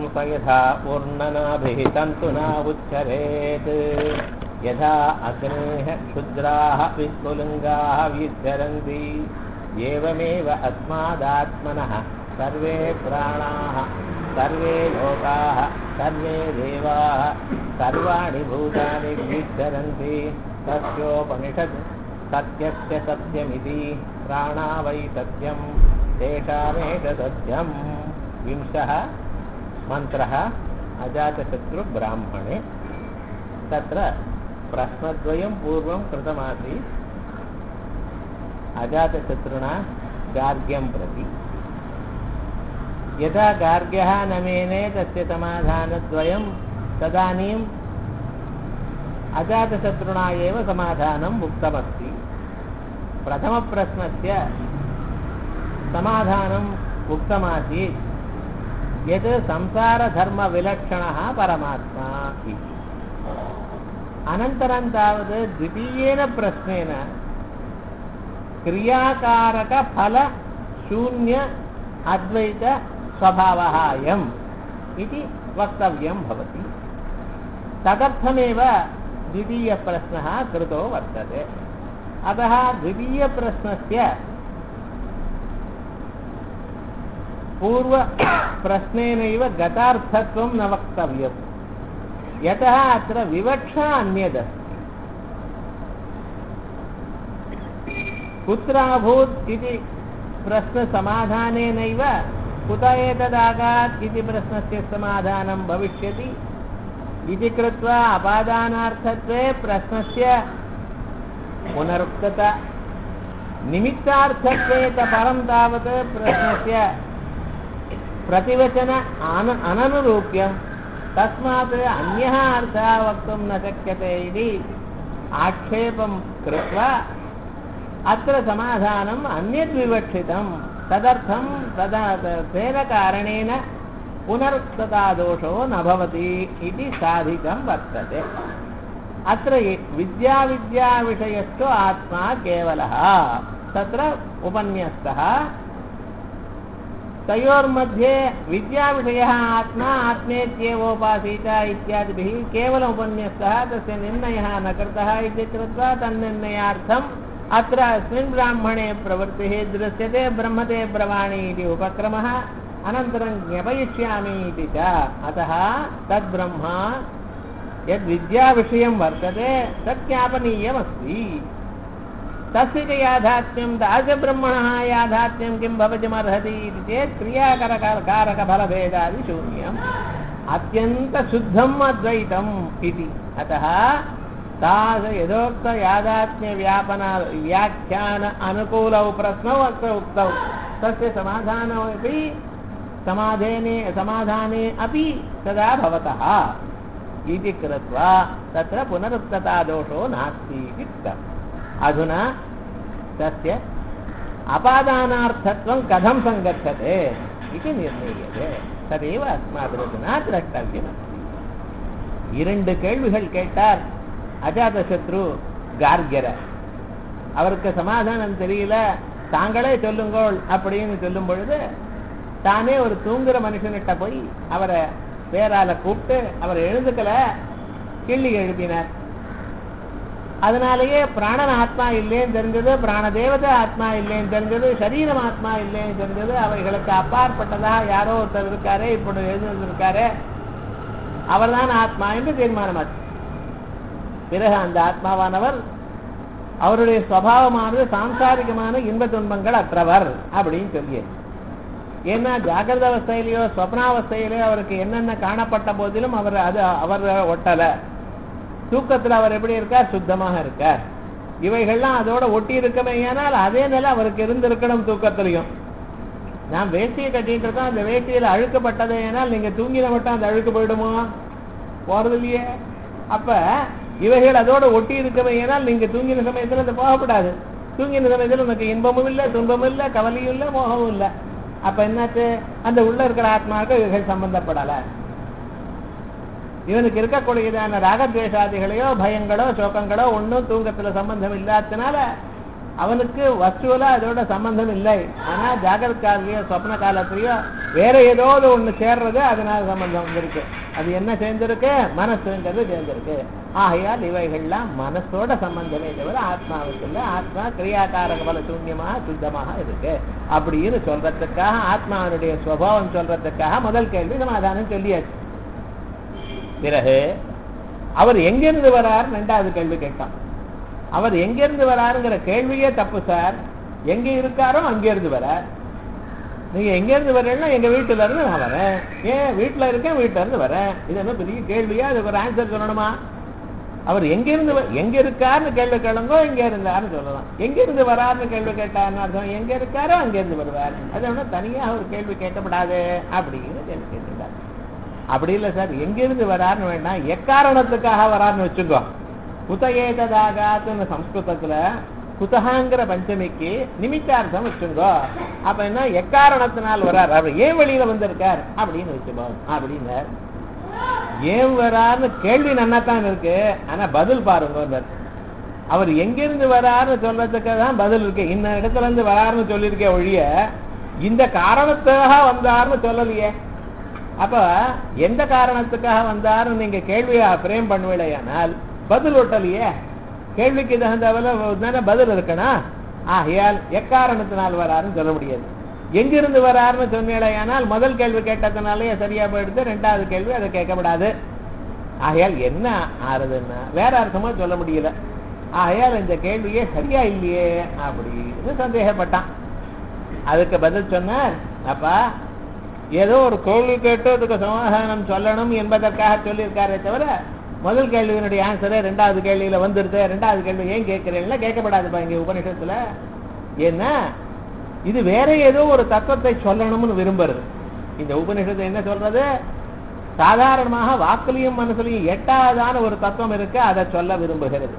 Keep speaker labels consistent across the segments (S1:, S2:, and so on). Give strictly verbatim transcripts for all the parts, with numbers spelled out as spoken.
S1: स यथा ऊर्णनाभिः तन्तुना उच्चरेत् यथा अग्नेः क्षुद्राः विस्फुलिङ्गाः विचरन्ति एवमेव अस्मादात्मनः सर्वे प्राणाः सर्वे लोकाः सर्वे देवाः सर्वाणि भूतानि विचरन्ति तस्योपनिषद् सत्यस्य सत्यमिति प्राणा वै सत्यं तेषामेष सत्यम् विंशः मन्त्रः अजातशत्रुब्राह्मणे तत्र प्रश्नद्वयं पूर्वं कृतमासीत् अजातशत्रुणा गार्ग्यं प्रति यदा गार्ग्यः न मेने तस्य समाधानद्वयं तदानीम् अजातशत्रुणा एव समाधानम् उक्तमस्ति प्रथमप्रश्नस्य समाधानम् उक्तमासीत् यत् संसारधर्मविलक्षणः परमात्मा इति अनन्तरं तावत् द्वितीयेन प्रश्नेन क्रियाकारकफलशून्य अद्वैत स्वभावः अयम् इति वक्तव्यं भवति तदर्थमेव द्वितीयप्रश्नः कृतो वर्तते अतः द्वितीयप्रश्नस्य पूर्वप्रश्नेनैव गतार्थत्वं न वक्तव्यं यतः अत्र विवक्षा अन्यदस्ति कुत्राभूत् इति प्रश्नसमाधानेनैव कुत एतदागात् इति प्रश्नस्य समाधानं भविष्यति इति कृत्वा अपादानार्थत्वे प्रश्नस्य पुनरुक्तता निमित्तार्थत्वे परं तावत् प्रश्नस्य प्रतिवचन आन अननुरूप्यं तस्मात् अन्यः अर्थः वक्तुं न शक्यते इति आक्षेपं कृत्वा अत्र समाधानम् अन्यद्विवक्षितं तदर्थं तदा तेन कारणेन पुनरुक्ततादोषो न भवति इति साधितं वर्तते अत्र विद्याविद्याविषयस्थो आत्मा केवलः तत्र उपन्यस्तः तयोर्मध्ये विद्याविषयः आत्मा आत्मेत्येवोपासीत इत्यादिभिः केवलमुपन्यस्तः तस्य निर्णयः न कृतः इति कृत्वा तन्निर्णयार्थम् अत्र अस्मिन् ब्राह्मणे प्रवृत्तिः दृश्यते ब्रह्मते ब्रवाणि इति उपक्रमः अनन्तरं ज्ञापयिष्यामि इति च अतः तद्ब्रह्म यद्विद्याविषयं वर्तते तत् ज्ञापनीयमस्ति तस्य च याथात्म्यं तादृशब्रह्मणः याथात्म्यं किं भवितुमर्हति इति चेत् क्रियाकारकारकफलभेदादिशून्यम् अत्यन्तशुद्धम् अद्वैतम् इति अतः तास यदोक्त यादात्म्य व्यापन व्याख्यान अनुकूलौ प्रश्नौ अत्र उक्तौ तस्य समाधानमपि समाधाने समाधाने अपि तदा भवतः इति कृत्वा तत्र पुनरुक्ततादोषो नास्ति इति उक्तम् अधुना तस्य अपादानार्थत्वं कथं सङ्गच्छते इति निर्णीयते तदेव अस्माभिरधुना द्रष्टव्यमस्ति இரண்டு கேள்விகள் கேட்டார் அஜாதசத்ரு கார்கியரை அவருக்கு சமாதானம் தெரியல தாங்களே சொல்லுங்கள் அப்படின்னு சொல்லும் பொழுது தானே ஒரு தூங்குற மனுஷனிட்ட போய் அவரை பேரால கூப்பிட்டு அவர் எழுந்துக்கல கிள்ளி எழுப்பினார் அதனாலேயே பிராணன் ஆத்மா இல்லைன்னு தெரிஞ்சது பிராண தேவதை ஆத்மா இல்லைன்னு தெரிஞ்சது சரீரம் ஆத்மா இல்லைன்னு தெரிஞ்சது அவைகளுக்கு அப்பாற்பட்டதா யாரோ ஒருத்தர் இருக்காரு இப்படி எழுந்திருக்காரு அவர் தான் ஆத்மா என்று தீர்மானமாச்சு பிறகு அந்த ஆத்மாவானவர் அவருடைய சுபாவமானது சாம்சாரிகமான இன்ப துன்பங்கள் அற்றவர் அப்படின்னு சொல்லியே ஏன்னா ஜாகிரத அவஸ்தையிலேயோ ஸ்வப்னாவஸ்தையிலேயோ அவருக்கு என்னென்ன காணப்பட்ட போதிலும் அவர் அது அவர் ஒட்டல தூக்கத்தில் அவர் எப்படி இருக்கார் சுத்தமாக இருக்கார் இவைகள்லாம் அதோட ஒட்டி இருக்கமே ஏனால் அதே நிலை அவருக்கு இருந்திருக்கணும் தூக்கத்திலையும் நான் வேஷ்டியை கட்டிட்டு இருக்கோம் அந்த வேஷ்டியில் அழுக்கப்பட்டது ஏனால் நீங்க தூங்கின மட்டும் அந்த அழுக்கு போயிடுமோ போறது இல்லையே அப்ப இவைகள் அதோட ஒட்டி இருக்கவே ஏனால் நீங்க தூங்கின சமயத்தில் அது போகப்படாது தூங்கின சமயத்தில் உனக்கு இன்பமும் இல்லை துன்பமும் இல்லை கவலையும் இல்லை மோகமும் இல்லை அப்ப என்னாச்சு அந்த உள்ள இருக்கிற ஆத்மாவுக்கு இவைகள் சம்பந்தப்படல இவனுக்கு இருக்கக்கூடியதான ராகத்வேஷாதிகளையோ பயங்களோ சோகங்களோ ஒன்றும் தூக்கத்துல சம்பந்தம் இல்லாதனால அவனுக்கு வஸ்துவில அதோட சம்பந்தம் இல்லை. ஆனா ஜாகிரத காலத்திலயோ சொப்ன காலத்திலயோ வேற ஏதாவது ஒண்ணு சேர்றது அதனால சம்பந்தம் வந்திருக்கு. அது என்ன சேர்ந்திருக்கு? மனசுங்கிறது சேர்ந்திருக்கு. ஆகையால் இவைகள்லாம் மனசோட சம்பந்தமே தவிர ஆத்மாவுக்கு இல்லை. ஆத்மா கிரியாகாரக பல சூன்யமாக சுத்தமாக இருக்கு அப்படின்னு சொல்றதுக்காக, ஆத்மாவுடைய சுபாவம் சொல்றதுக்காக முதல் கேள்வி சமாதானம் சொல்லியாச்சு. பிறகு அவர் எங்கிருந்து வரார் ரெண்டாவது கேள்வி கேட்டான். அவர் எங்கிருந்து வராருங்கிற கேள்வியே தப்பு சார். எங்க இருக்காரோ அங்கிருந்து வர. நீங்க எங்க இருந்து வரீங்கன்னா எங்க வீட்டுல இருந்து நான் வரேன். ஏன் வீட்டுல இருக்கேன், வீட்டுல இருந்து வரேன். இது என்ன பெரிய கேள்வியா? அதுக்கு ஒரு ஆன்சர் சொல்லணுமா? அவர் எங்கிருந்து எங்க இருக்காருன்னு கேள்வி கேளுங்கோ, எங்க இருந்தாருன்னு சொல்லலாம். எங்க இருந்து வராருன்னு கேள்வி கேட்டாருன்னு அர்த்தம் எங்க இருக்காரோ அங்க இருந்து வருவார். அது ஒண்ணு தனியா ஒரு கேள்வி கேட்கப்படாது அப்படின்னு கேள்வி கேட்டுட்டார். அப்படி இல்லை சார், எங்கிருந்து வராருன்னு வேண்டாம், எக்காரணத்துக்காக வராருன்னு வச்சுக்கோ. குதகேததாகாத்துன்னு சம்ஸ்கிருதத்துல குதகாங்கிற பஞ்சமிக்கு நிமித்தார்த்தம் வச்சுங்கோ. அப்ப என்ன, எக்காரணத்தினால் வரார், அவர் ஏன் வெளியில வந்திருக்கார் அப்படின்னு வச்சுக்கோ அப்படின்னு. ஏன் வராருன்னு கேள்வி நன்னாத்தான் இருக்கு, ஆனா பதில் பாருங்க. அவர் எங்கிருந்து வராருன்னு சொல்றதுக்கு தான் பதில் இருக்கு. இந்த இடத்துல இருந்து வராருன்னு சொல்லியிருக்கே ஒழிய இந்த காரணத்துக்காக வந்தாருன்னு சொல்லலையே. அப்ப எந்த காரணத்துக்காக வந்தாருன்னு நீங்க கேள்வியை பிரேம் பண்ணுவீடையானால் பதில் ஒட்டலையே. கேள்விக்கு தகுந்த பதில் இருக்கணும். ஆகையால் எக்காரணத்தினால் வராருன்னு சொல்ல முடியாது. எங்கிருந்து வராருன்னு சொன்னேடையானால் முதல் கேள்வி கேட்டதுனாலே சரியா போயிடுது, ரெண்டாவது கேள்வி அதை கேட்கப்படாது. ஆகையால் என்ன ஆறுதுன்னா வேற அர்த்தமா சொல்ல முடியல. ஆகையால் இந்த கேள்வியே சரியா இல்லையே அப்படின்னு சந்தேகப்பட்டான். அதுக்கு பதில் சொன்னார், அப்பா ஏதோ ஒரு கேள்வி கேட்டு அதுக்கு சமாதானம் சொல்லணும் என்பதற்காக சொல்லியிருக்காரே தவிர முதல் கேள்வியினுடைய ஆன்சரே ரெண்டாவது கேள்வியில வந்துருது. ரெண்டாவது கேள்வி ஏன் கேட்கிறீங்களா? கேட்கப்படாதுப்பா இங்க உபநிஷத்துல. ஏன்னா இது வேற ஏதோ ஒரு தத்துவத்தை சொல்லணும்னு விரும்புறது. இந்த உபநிஷத்தை என்ன சொல்றது? சாதாரணமாக வாக்குலையும் மனசுலையும் எட்டாவதான ஒரு தத்துவம் இருக்கு, அதை சொல்ல விரும்புகிறது.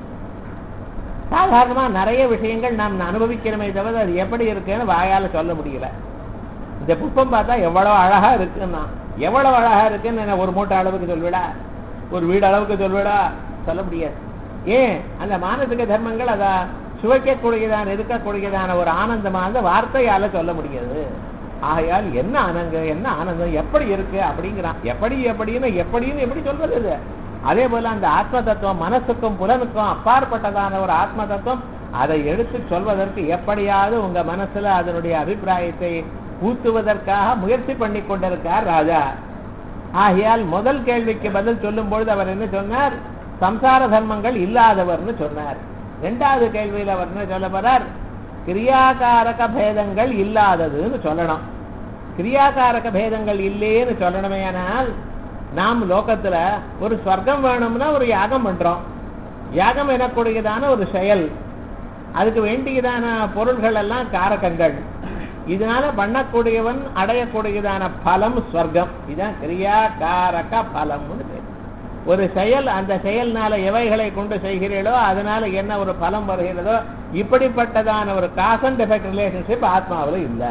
S1: சாதாரணமா நிறைய விஷயங்கள் நாம் அனுபவிக்கிறோமே தவிர அது எப்படி இருக்குன்னு வாயால சொல்ல முடியல. இந்த புஷ்பம் பார்த்தா எவ்வளவு அழகா இருக்குன்னா எவ்வளவு அழகா இருக்குன்னு ஒரு மூட்டை அளவுக்கு சொல்விடா, ஒரு வீடு அளவுக்கு சொல்விடா, சொல்ல முடியாது. ஏன்? அந்த மானசிக தர்மங்கள் அதை சுவைக்கக்கூடியதான இருக்கக்கூடியதான ஒரு ஆனந்தமான வார்த்தையால சொல்ல முடியாது. ஆகையால் என்ன ஆனந்தம், என்ன ஆனந்தம் எப்படி இருக்கு அப்படிங்கிறான். எப்படி எப்படின்னு எப்படின்னு எப்படி சொல்றது இது? அதே போல அந்த ஆத்ம தத்துவம் மனசுக்கும் புலனுக்கும் அப்பாற்பட்டதான ஒரு ஆத்ம தத்துவம், அதை எடுத்து சொல்வதற்கு எப்படியாவது உங்க மனசுல அதனுடைய அபிப்பிராயத்தை ஊத்துவதற்காக முயற்சி பண்ணி கொண்டிருக்கார் ராஜா. ஆகையால் முதல் கேள்விக்கு பதில் சொல்லும் பொழுது அவர் என்ன சொன்னார்? சம்சார தர்மங்கள் இல்லாதவர்னு சொன்னார். இரண்டாவது கேள்வியில் அவர் என்ன சொல்ல போறார்? கிரியாகாரக பேதங்கள் இல்லாததுன்னு சொல்லணும். கிரியாகாரக பேதங்கள் இல்லைன்னு சொல்லணுமே. ஆனால் நாம் லோகத்துல ஒரு ஸ்வர்க்கம் வேணும்னா ஒரு யாகம் பண்றோம். யாகம் எனக்கூடியதான ஒரு செயல், அதுக்கு வேண்டியதான பொருள்கள் எல்லாம் காரகங்கள். இதனால பண்ணக்கூடியவன் அடையக்கூடியதான பலம் ஸ்வர்க்கம். இதுதான் கிரியாகாரக பலம்னு பேர். ஒரு செயல், அந்த செயல்னால எவைகளை கொண்டு செய்கிறீர்களோ அதனால என்ன ஒரு பலம் வருகிறதோ, இப்படிப்பட்டதான ஒரு காஸ் அண்ட் எஃபெக்ட் ரிலேஷன்ஷிப் ஆத்மாவில் இல்லை.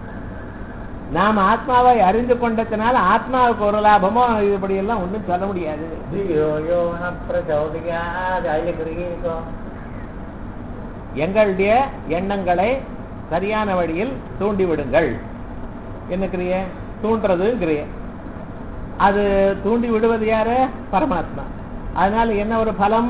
S1: நாம் ஆத்மாவை அறிந்து கொண்டதுனால ஆத்மாவுக்கு ஒரு லாபமோ இப்படி எல்லாம் ஒன்றும் சொல்ல முடியாது. எங்களுடைய எண்ணங்களை சரியான வழியில் தூண்டி விடுங்கள். என்ன கிரிய? தூண்டுறது கிரிய. அது தூண்டி விடுவது யாரு? பரமாத்மா. அதனால என்ன ஒரு பலம்?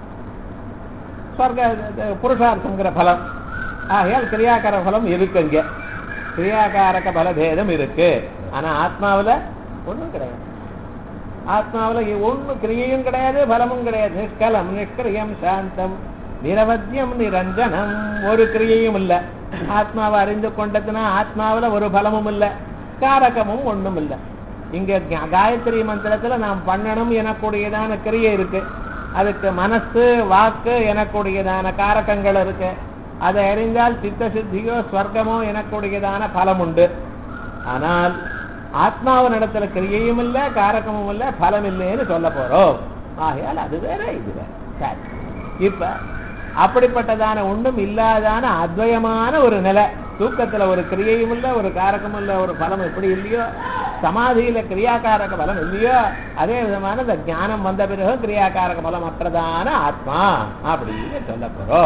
S1: ஸ்வர்க்க புருஷார்த்தங்கிற பலம். ஆகையால் கிரியாகார பலம் இருக்குங்க. கிரியாகாரக பலபேதம் இருக்கு. ஆனா ஆத்மாவில ஒண்ணும் கிடையாது. ஆத்மாவில ஒன்னும் கிரியையும் கிடையாது, பலமும் கிடையாது. நிஷ்கலம் நிஷ்கிரியம் சாந்தம் நிரவத்தியம் நிரஞ்சனம். ஒரு கிரியையும் இல்ல. ஆத்மாவை அறிந்து கொண்டதுன்னா ஆத்மாவில ஒரு பலமும் இல்ல, காரகமும் ஒண்ணும் இல்ல. இங்க காயத்ரி மந்திரத்துல நாம் பண்ணணும் எனக்கூடியதான கிரியை இருக்கு. அதுக்கு மனசு வாக்கு எனக்கூடியதான காரகங்கள் இருக்கு. அதை அறிந்தால் சித்த சித்தியோ ஸ்வர்க்கமோ எனக்கூடியதான பலம் உண்டு. ஆனால் ஆத்மாவின் இடத்துல கிரியையும் இல்லை, காரகமும் இல்லை, பலம் இல்லைன்னு சொல்ல போறோம். ஆகையால் அது வேற இது வேற. சரி, இப்ப அப்படிப்பட்டதான ஒன்றும் இல்லாதான அத்வயமான ஒரு நிலை. தூக்கத்துல ஒரு கிரியையும் இல்லை, ஒரு காரகமும் இல்லை, ஒரு பலம் எப்படி இல்லையோ, சமாதியில கிரியாகாரக பலம் இல்லையோ, அதே விதமான இந்த ஞானம் வந்த பிறகு கிரியாகாரக பலம் அற்றதான ஆத்மா அப்படின்னு சொல்ல போறோம்.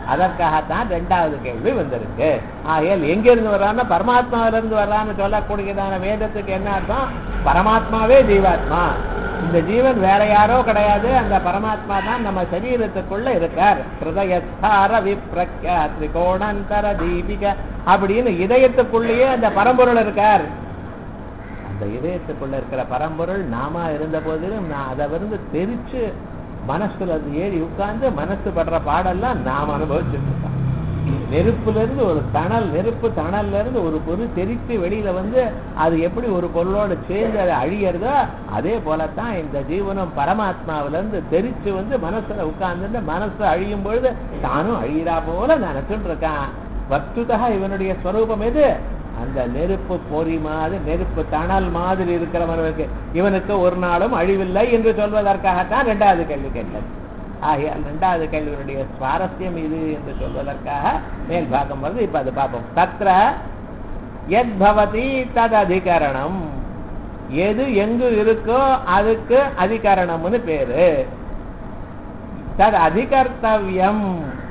S1: அதற்காகத்தான் ரெண்டாவது கேள்வி வந்திருக்கு. ஆகையால் எங்கிருந்து வர்றான்னு பரமாத்மாவிலிருந்து வர்றான்னு சொல்லக்கூடியதான வேதத்துக்கு என்ன அர்த்தம்? பரமாத்மாவே ஜீவாத்மா. இந்த ஜீவன் வேற யாரோ கிடையாது, அந்த பரமாத்மா தான் நம்ம சரீரத்துக்குள்ள இருக்கார். ஹிருதயஸ்தார விப்ரக்யா திரிகோணந்தர தீபிக அப்படின்னு இதயத்துக்குள்ளேயே அந்த பரம்பொருள் இருக்கார். அந்த இதயத்துக்குள்ள இருக்கிற பரம்பொருள் நாம இருந்த போதிலும் நான் அதை வந்து தெரிச்சு மனசுல அது ஏறி உட்கார்ந்து மனசு படுற பாடெல்லாம் நாம் அனுபவிச்சுட்டு இருக்கோம். நெருப்புல இருந்து ஒரு தணல், நெருப்பு தணல்ல இருந்து ஒரு பொருள் தெரித்து வெளியில வந்து அது எப்படி ஒரு பொருளோட சேர்ந்து அதை அழியறதோ அதே போலத்தான் இந்த ஜீவனம் பரமாத்மாவில இருந்து தெரிச்சு வந்து மனசுல உட்கார்ந்து மனசு அழியும் பொழுது தானும் அழியிறா போல நினைச்சுட்டு இருக்கான். வஸ்துதா இவனுடைய ஸ்வரூபம் எது? அந்த நெருப்பு பொறி மாதிரி, நெருப்பு தணல் மாதிரி இருக்கிறவனுக்கு இவனுக்கு ஒரு நாளும் அழிவில்லை என்று சொல்வதற்காகத்தான் இரண்டாவது கேள்வி கேட்டது. ஆகையால் இரண்டாவது கேள்வியுடைய சுவாரஸ்யம் இது என்று சொல்வதற்காக மேல் பாகம் வருது. இப்ப அது பார்ப்போம். தத்ர யத் பவதி தத் அதிகரணம், எது எங்கு இருக்கோ அதுக்கு அதிகரணம்னு பேரு. தத் அதிகர்த்தவ்யம்,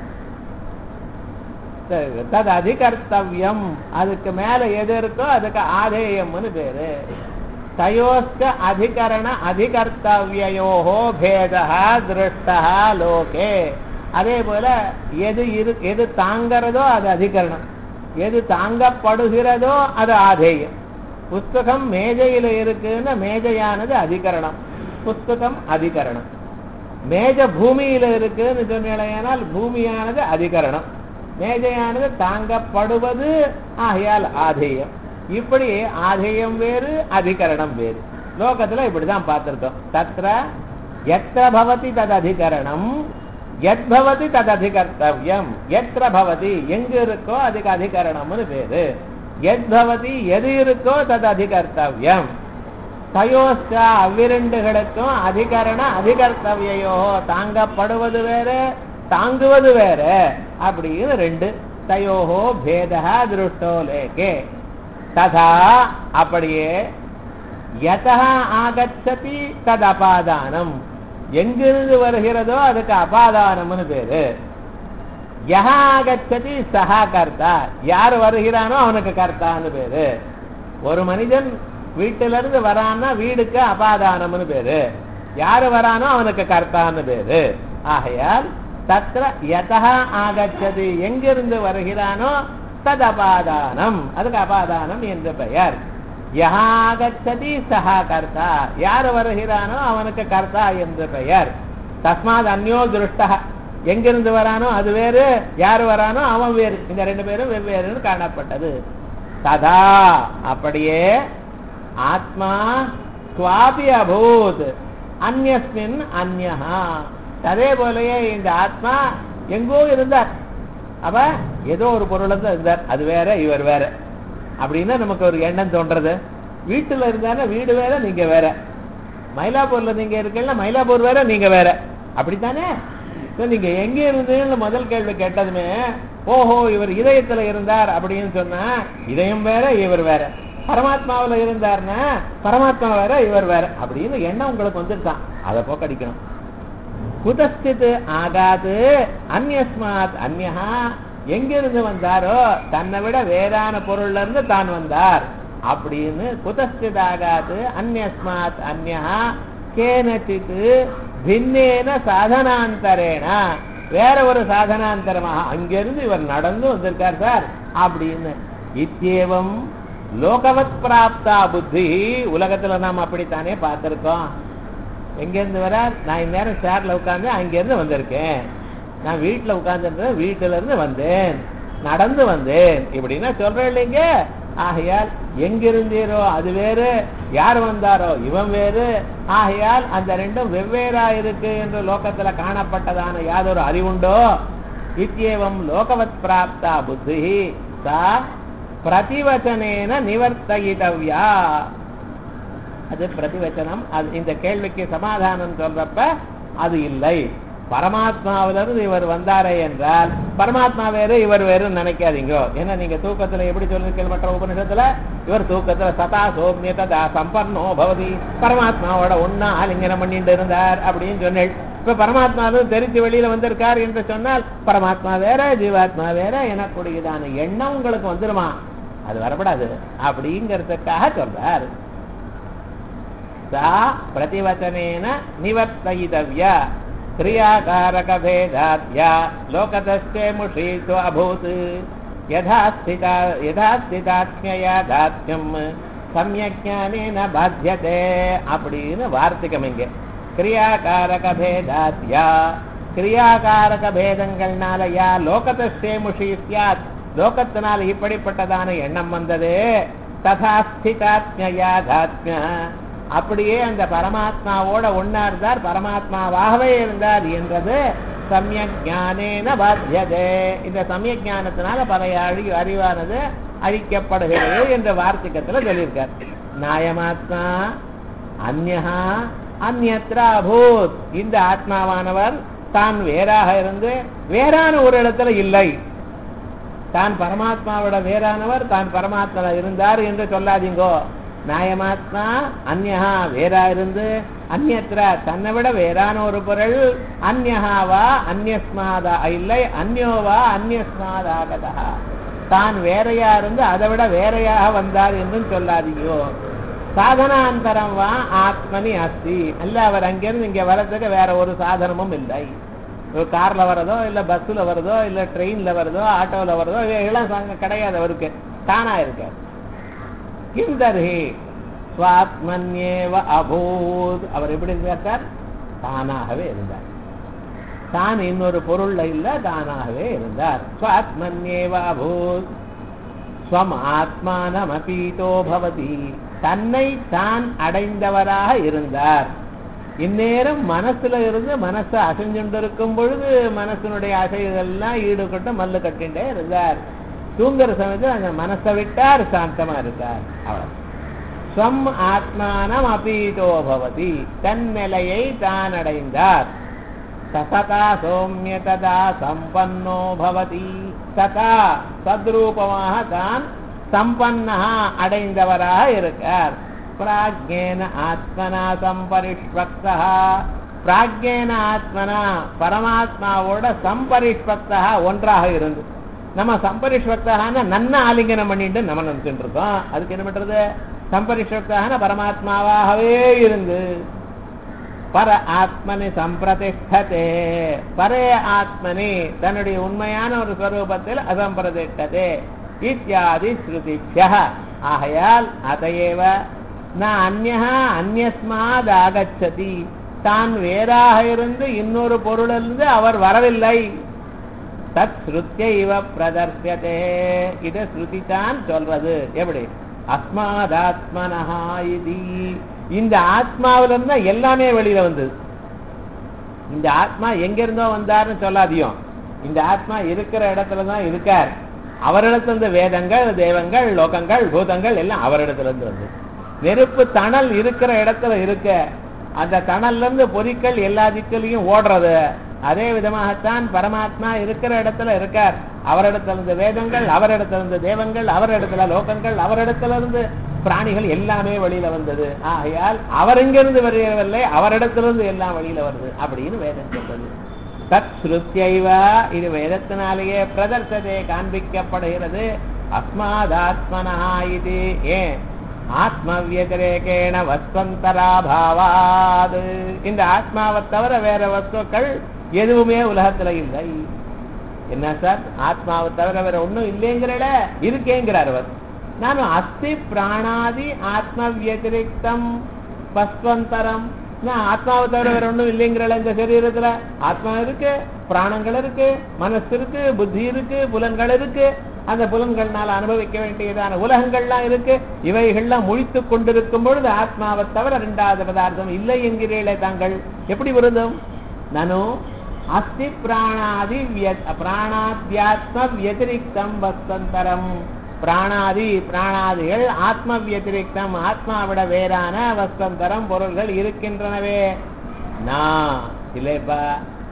S1: தத் அதிகர்த்தவ்யம், அதுக்கு மேல எது இருக்கோ அதுக்கு ஆதேயம்னு பேரு. தயோஸ்க அதிகரண அதிகர்த்தவ்யோஹோ பேதா திருஷ்டா லோகே. அதே போல எது இரு எது தாங்கிறதோ அது அதிகரணம், எது தாங்கப்படுகிறதோ அது ஆதேயம். புஸ்தகம் மேஜையில இருக்குன்னு மேஜையானது அதிகரணம், புஸ்தகம் அதிகரணம். மேஜ பூமியில இருக்குன்னு சொன்னால் பூமியானது அதிகரணம், மேஜையானது தாங்கப்படுவது ஆகையால் ஆதேயம். இப்படி ஆதேயம் வேறு அதிகரணம் வேறு. லோகத்துல இப்படிதான் பார்த்திருக்கோம். தத்ர எத்ர பவதி தத் அதிகரணம், யத் பவதி தத் அதிகர்த்தவ்யம். எத்ர பவதி எங்கு இருக்கோ அதுக்கு அதிகரணம்னு பேரு. யத் பவதி எது இருக்கோ தத் அதிகர்த்தவ்யம். தயோஸ்க அவ்விரண்டுகளுக்கும் அதிகரண அதிகர்த்தவ்யோ, தாங்கப்படுவது வேற தாங்குவது வேற அப்படின்னு ரெண்டு. தயோஹோ பேதா திருஷ்டோ லேகே. ததா அப்படியே யதா ஆகச்சதி தத் அபாதானம், எங்கிருந்து வருகிறதோ அதுக்கு அபாதானம்னு பேரு. யஹா ஆகச்சதி சஹா கர்த்தா, யார் வருகிறானோ அவனுக்கு கர்த்தான்னு பேரு. ஒரு மனிதன் வீட்டில இருந்து வரான்னா வீடுக்கு அபாதானம்னு பேரு, யாரு வரானோ அவனுக்கு கர்த்தான்னு பேரு. ஆகையால் தத்ர யதா ஆகச்சதி எங்கிருந்து வருகிறானோ தத் அபாதானம், அதுக்கு அபாதானம் என்று பெயர். யஹா ஆகச்சதி சஹா கர்த்தா, யார் வருகிறானோ அவனுக்கு கர்த்தா என்று பெயர். தஸ்மாத் அந்யோ திருஷ்டா, எங்கிருந்து வரானோ அது வேறு, யார் வரானோ அவன் வேறு, இந்த ரெண்டு பேரும் வெவ்வேறுன்னு காணப்பட்டது. ததா அப்படியே ஆத்மா ஸ்வாபி அபூத் அந்யஸ்மின் அந்யஹா, அதே போலயே இந்த ஆத்மா எங்கோ இருந்தார். அப்ப ஏதோ ஒரு பொருள் இருந்தார், அது வேற இவர் வேற அப்படின்னா நமக்கு ஒரு எண்ணம் தோன்றது. வீட்டுல இருந்தானே வீடு வேற நீங்க வேற, மயிலாப்பூர்ல நீங்க இருக்கீங்கன்னா மயிலாப்பூர் வேற நீங்க வேற, அப்படித்தானே? நீங்க எங்க இருந்தீங்கன்னு முதல் கேள்வி கேட்டதுமே ஓஹோ இவர் இதயத்துல இருந்தார் அப்படின்னு சொன்னா இதயம் வேற இவர் வேற, பரமாத்மாவில இருந்தார்னா பரமாத்மா வேற இவர் வேற அப்படின்னு எண்ணம் உங்களுக்கு வந்துருக்கான். அதை போக்கடிக்கணும். குதஸ்தித் ஆகாது அந்யஸ்மாத் அந்யஹா, எங்கிருந்து வந்தாரோ தன்னை விட வேறான பொருள்ல இருந்து தான் வந்தார் அப்படின்னு. குதஸ்தித் ஆகாது அந்யஸ்மாத் அந்யஹா கேனசித் பின்னேன சாதனாந்தரேன, வேற ஒரு சாதனாந்தரமாக அங்கிருந்து இவர் நடந்து வந்திருக்கார் சார் அப்படின்னு. இத்தியேவம் லோகவத் பிராப்தா புத்தி, உலகத்துல நாம் அப்படித்தானே பார்த்திருக்கோம். எங்கிருந்து வர? நான் இந்நேரம் சேர்ல உட்கார்ந்து அங்கிருந்து வந்திருக்கேன், நான் வீட்டுல உட்கார்ந்து வீட்டுல இருந்து வந்தேன், நடந்து வந்தேன் இப்படின்னா சொல்றேன் இல்லைங்க. ஆகையால் எங்கிருந்தீரோ அது வேறு, யார் வந்தாரோ இவன் வேறு. ஆகையால் அந்த ரெண்டும் வெவ்வேறா இருக்கு என்று லோகத்துல காணப்பட்டதான யாதொரு அறிவுண்டோ. இத்தியேவம் லோகவத் பிராப்தா புத்தி சா பிரதிவச்சனேன நிவர்த்தயிதவ்யா, அது பிரதிவச்சனம். அது இந்த கேள்விக்கு சமாதானம் சொல்றப்ப அது இல்லை. பரமாத்மாவிலிருந்து இவர் வந்தாரே என்றால் பரமாத்மா வேறு இவர் வேறுன்னு நினைக்காதீங்க. ஏன்னா நீங்க தூக்கத்துல எப்படி சொல்லிருக்கீங்க மற்ற உபநிஷத்துல, இவர் தூக்கத்துல சதா சோம்யதா சம்பன்னோ பவதி, பரமாத்மாவோட ஒன்னா ஆலிங்கனம் பண்ணிட்டு இருந்தார் அப்படின்னு சொன்னேன். இப்ப பரமாத்மாவும் தெரிஞ்சு வெளியில வந்திருக்கார் என்று சொன்னால் பரமாத்மா வேற ஜீவாத்மா வேற எனக்கூடியதான எண்ணம் உங்களுக்கு வந்துருமா? அது வரப்படாது அப்படிங்கிறதுக்காக சொல்றார். சா பிரதிவச்சனேன நிவர்த்தயிதவ்யா கிரியாகாரக பேதாத்யா லோகதஸ்தே முஷீது அபூத் யதா ஸ்திதா யதா ஸ்திதாத்ம்யயா தாத்யம் சம்யக்ஞானேன பாத்யதே அப்படின்னு வார்த்திகம் இங்கே. கிரியாகாரக பேதாத்யா கிரியாகாரக பேதங்கள்னால யா லோகதஸ்தே முஷி ஸ்யாத் லோகத்தினால் இப்படிப்பட்டதான எண்ணம் வந்தது. ததா ஸ்திதாத்ம்யயா தாத்ம்ய அப்படியே அந்த பரமாத்மாவோட ஒன்னா இருந்தார், பரமாத்மாவாகவே இருந்தார் என்றது சமயக் ஞானேன பாத்தியதே. இந்த சமயக் ஞானத்தினால பழைய அழி அறிவானது அழிக்கப்படுகிறது என்ற வார்த்திகத்துல சொல்லியிருக்கார். நாயமாத்மா அந்யஹா அந்யத்ரா அபூத். இந்த ஆத்மாவானவர் தான் வேறாக இருந்து வேறான ஒரு இடத்துல இல்லை. தான் பரமாத்மாவோட வேறானவர், தான் பரமாத்மா இருந்தார் என்று சொல்லாதீங்கோ. நாயமாத்மா அந்யஹா வேறா இருந்து அந்யத்ரா தன்னை விட வேறான ஒரு பொருள் அந்யஹாவா அந்யஸ்மாதா இல்லை அந்யோவா அந்யஸ்மாதாகதா தான் வேறையா இருந்து அதை விட வேறையாக வந்தார் என்றும் சொல்லாதீங்கோ. சாதனாந்தரம் வா ஆத்மனி அஸ்தி அல்ல, அவர் அங்கிருந்து இங்க வர்றதுக்கு வேற ஒரு சாதனமும் இல்லை. கார்ல வர்றதோ இல்ல பஸ்ல வருதோ இல்ல ட்ரெயின்ல வருதோ ஆட்டோல வருதோ இதெல்லாம் கிடையாது, அவருக்கு தானா இருக்கார். கிந்தர்ஹி ஸ்வாத்மன்யேவ அபூத். அவர் எப்படி இருந்தார்? தானாகவே இருந்தார். தான் இன்னொரு பொருள்ல இல்ல, தானாகவே இருந்தார். ஸ்வாத்மன்யேவ அபூத் ஸ்வம் ஆத்மானம் அபீதோ பவதி. தன்னை தான் அடைந்தவராக இருந்தார். இந்நேரம் மனசுல இருந்து மனசு அசைஞ்சுண்டிருக்கும் பொழுது மனசனுடைய அசைகள்லாம் ஈடுகட்டு மல்லு கட்டின்றே இருந்தார். தூங்குற சமயத்தில் அந்த மனசை விட்டார், சாந்தமா இருக்கார். அவ்வளவு. ஸ்வம் ஆத்மானம் அபீதோ பவதி தன் நிலையை தான் அடைந்தார். சதா சௌமிய ததா சம்பன்னோ பவதி. சதா சத்ரூபமாக தான் சம்பன்னா அடைந்தவராக இருக்கார். பிராக்ஞேன ஆத்மனா சம்பரிஷ்வக்தா. பிராக்ஞேன ஆத்மனா பரமாத்மாவோட சம்பரிஷ்வக்தா ஒன்றாக இருந்து நம்ம சம்பரிஷ்வக்தான நன்ன ஆலிங்கனம் பண்ணிட்டு நம்ம நினைச்சுட்டு இருக்கோம். அதுக்கு என்ன பண்றது? சம்பரிஷ்வக்தான பரமாத்மாவாகவே இருந்து பர ஆத்மனி சம்பிரதிஷ்டதே. பரே ஆத்மனி தன்னுடைய உண்மையான ஒரு ஸ்வரூபத்தில் அசம்பிரதிஷ்டதே இத்தியாதி ஸ்ருதிப்ய. ஆகையால் அதையேவ ந அந்யஹா அந்யஸ்மாத் ஆகச்சதி. தான் வேறாக இருந்து இன்னொரு பொருளிலிருந்து அவர் வரவில்லை. தத் ஸ்ருத்யைவ பிரதர்சியதே. இதை ஸ்ருதி தான் சொல்றது. எப்படி? அஸ்மாதாத்மனஹா இதி. இந்த ஆத்மாவிலிருந்து எல்லாமே வெளியில வந்தது. இந்த ஆத்மா எங்க இருந்தோ வந்தார்னு சொல்லாதியும். இந்த ஆத்மா இருக்கிற இடத்துலதான் இருக்கார். அவரிடத்திலிருந்து வேதங்கள் தேவங்கள் லோகங்கள் பூதங்கள் எல்லாம் அவரிடத்துல இருந்து வந்து. நெருப்பு தணல் இருக்கிற இடத்துல இருக்க அந்த தணல்ல இருந்து பொறிக்கள் எல்லா திக்கிலையும் ஓடுறது. அதே விதமாகத்தான் பரமாத்மா இருக்கிற இடத்துல இருக்கார். அவரிடத்திலிருந்து வேதங்கள், அவரிடத்திலிருந்து தேவங்கள், அவரிடத்துல லோகங்கள், அவரிடத்திலிருந்து பிராணிகள் எல்லாமே வெளியில வந்தது. ஆகையால் அவர் எங்கிருந்து வரவில்லை, அவரிடத்திலிருந்து எல்லாம் வெளியில வருது அப்படின்னு வேதம் சொல்றது. தத் ஸ்ருத்யைவா இது வேதத்தினாலேயே பிரதர்சதே காண்பிக்கப்படுகிறது. அஸ்மாதாத்மனா இது. ஏன்? ஆத்ம வியதிரேகேண வஸ்வந்தராபாவாது. இந்த ஆத்மாவை தவிர வேற வஸ்துக்கள் எதுவுமே உலகத்துல இல்லை. என்ன சார் ஆத்மாவை தவிர வேற ஒண்ணும் இல்லைங்கிறல? இருக்கேங்கிறார் அவர். நானும் அஸ்தி பிராணாதி ஆத்ம வியதிரிக்தம் வஸ்வந்தரம். ஆத்மாவை தவிர வேற ஒண்ணும் இல்லைங்கிறல இந்த சரீரத்துல. ஆத்மா இருக்கு, பிராணங்கள் இருக்கு, மனசு இருக்கு, புத்தி இருக்கு, புலன்கள் இருக்கு. அந்த புலன்கள்னால அனுபவிக்க வேண்டியதான உலகங்கள்லாம் இருக்கு. இவைகள்லாம் முழித்து கொண்டிருக்கும் பொழுது ஆத்மாவை தவிர இரண்டாவது பதார்த்தம் இல்லை என்கிறீர்களே தாங்கள், எப்படி விருதும்? நானு அஸ்தி பிராணாதி பிராணாத்யாத்ம வியதிரிக்தம் வஸ்வந்தரம். பிராணாதி பிராணாதிகள் ஆத்ம வியதிரிக்தம் ஆத்மாவிட வேறான வஸ்வந்தரம் பொருள்கள் இருக்கின்றனவே. நான் இல்லைப்பா.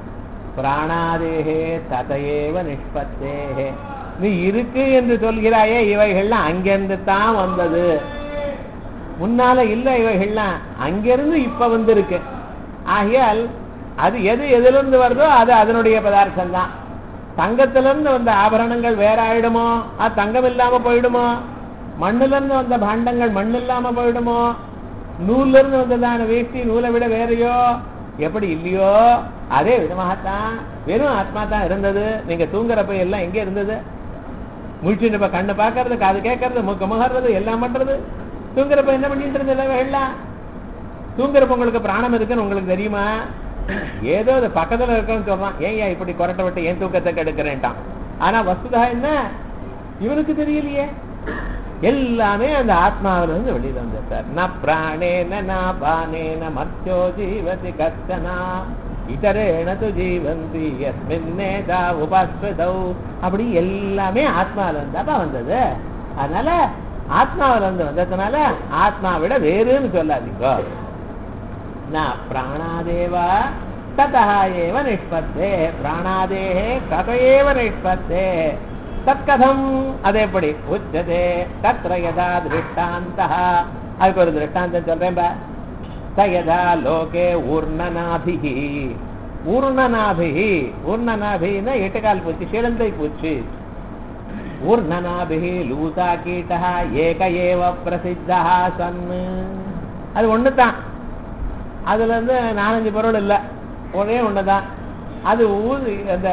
S1: பிராணாதேகே ததையேவ நிஷ்பத்தேகே. நீ இருக்கு என்று சொல்கிறாயே, இவைகள்லாம் அங்கிருந்து தான் வந்தது. முன்னால இல்ல, இவைகள்லாம் அங்கிருந்து இப்ப வந்திருக்கு. ஆகையால் அது எது எதிலிருந்து வருதோ அது அதனுடைய பதார்த்தம் தான். தங்கத்திலிருந்து வந்த ஆபரணங்கள் வேற ஆயிடுமோ? அது தங்கம் இல்லாம போயிடுமோ? மண்ணுல இருந்து வந்த பாண்டங்கள் மண் இல்லாம போயிடுமோ? நூல்ல இருந்து வந்ததான வேஷ்டி நூலை விட வேறையோ? எப்படி இல்லையோ அதே விதமாகத்தான் வெறும் ஆத்மா தான் இருந்தது. நீங்க தூங்குறப்ப எல்லாம் எங்க இருந்தது? முழிச்சுட்டு இப்ப கண்ணு பாக்குறது, காது கேட்கறது, மூக்க முகர்றது, எல்லாம் பண்றது. தூங்குறப்ப என்ன பண்ணிட்டு இருந்தது? எல்லாம் தூங்குறப்ப உங்களுக்கு பிராணம் இருக்குன்னு உங்களுக்கு தெரியுமா? ஏதோ அது பக்கத்துல இருக்குன்னு சொல்றான். ஏன் இப்படி கொரட்டை விட்டு ஏன் தூக்கத்தை கெடுக்கிறேன்ட்டான். ஆனா வஸ்துதா என்ன இவனுக்கு தெரியலையே. எல்லாமே அந்த ஆத்மாவில இருந்து வெளியில வந்தார். ந பிராணேன ந பானேன மர்த்தியோ ஜீவதி கஷ்டனா இதரேன து ஜீவந்தி யஸ்மின்னேதா உபஸ்வதௌ. அப்படி எல்லாமே ஆத்மாவில இருந்தாப்பா வந்தது. அதனால ஆத்மாவில இருந்து வந்ததுனால ஆத்மாவிட வேறுன்னு சொல்லாதீங்க. நான் பிராணாதேவா ததா ஏவ நிஷ்பத்தே பிராணாதேஹே தத ஏவ நிஷ்பத்தே தத்கதம் அது எப்படி உச்சதே தத்ர யதா திருஷ்டாந்தः. அதுக்கு ஒரு திருஷ்டாந்தம் சொல்றேன். சயதா லோகே ஊர்ணநாபிஹி ஊர்ணநாபிஹி ஊர்ணநாபின்னா எட்டுக்கால் பூச்சி, சிலந்தை பூச்சி. ஊர்ணநாபிஹி லூசா கீட்டः ஏக ஏவ பிரசித்தः சன். அது ஒண்ணுதான். அதுல இருந்து நாலஞ்சு பொருள் இல்லை, ஒரே ஒண்ணுதான். அது ஊது அந்த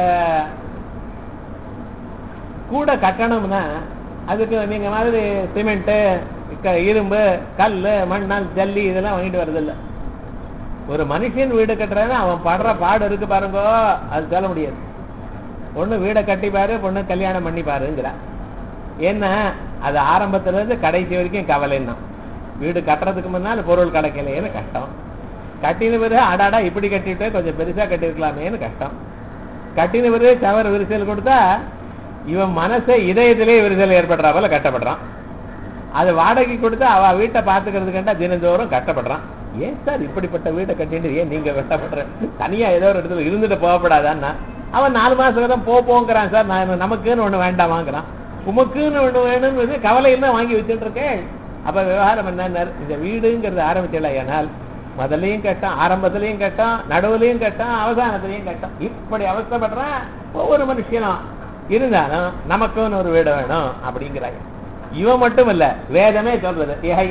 S1: கூட கட்டணம்னா அதுக்கு நீங்க மாதிரி சிமெண்ட், இரும்பு, கல், மண்ணால், ஜல்லி இதெல்லாம் வாங்கிட்டு வரதில்லை. ஒரு மனுஷன் வீடு கட்டுறதுன்னா அவன் படுற பாடு இருக்கு பாருங்க, அது சொல்ல முடியாது. ஒண்ணு வீடை கட்டி பாரு, பொண்ணு கல்யாணம் பண்ணி பாருங்கிறான். என்ன அது ஆரம்பத்துல இருந்து கடைசி வரைக்கும் கவலைன்னா. வீடு கட்டுறதுக்கு முன்னால் பொருள் கிடைக்கலையேன்னு கஷ்டம். கட்டின பிறகு அடாடா இப்படி கட்டிட்டு கொஞ்சம் பெருசா கட்டிருக்கலாமேன்னு கஷ்டம். கட்டின பிறகு சவர் விரிசல் கொடுத்தா இவன் மனசை இதயத்திலே விரிசல் ஏற்படுறா போல கட்டப்படுறான். அது வாடகை கொடுத்தா அவ வீட்டை பாத்துக்கிறதுக்கண்டா தினந்தோறும் கட்டப்படுறான். ஏன் சார் இப்படிப்பட்ட வீட்டை கட்டிட்டு ஏன் நீங்க கட்டப்படுற? தனியா ஏதோ ஒரு இடத்துல இருந்துட்டு போகப்படாதான்னா அவன் நாலு மாசம் தான் போ போங்கிறான். சார் நான் நமக்குன்னு ஒண்ணு வேண்டாமாங்கிறான். உமக்குன்னு ஒண்ணு வேணும்னு கவலையில வாங்கி வச்சுட்டு இருக்கேன். அப்ப விவகாரம் என்ன? இந்த வீடுங்கிறது ஆரம்பிச்சல ஏனால் முதலையும் கட்டம், ஆரம்பத்திலையும் கட்டம், நடுவுலையும் கட்டம், அவசானத்திலையும் கட்டம். இப்படி அவஸ்தைப்படுறான் ஒவ்வொரு மனுஷனும். இருந்தாலும் நமக்குன்னு ஒரு வீடு வேணும் அப்படிங்கிறாங்க. இவன் மட்டும் இல்ல, வேதமே சொல்றது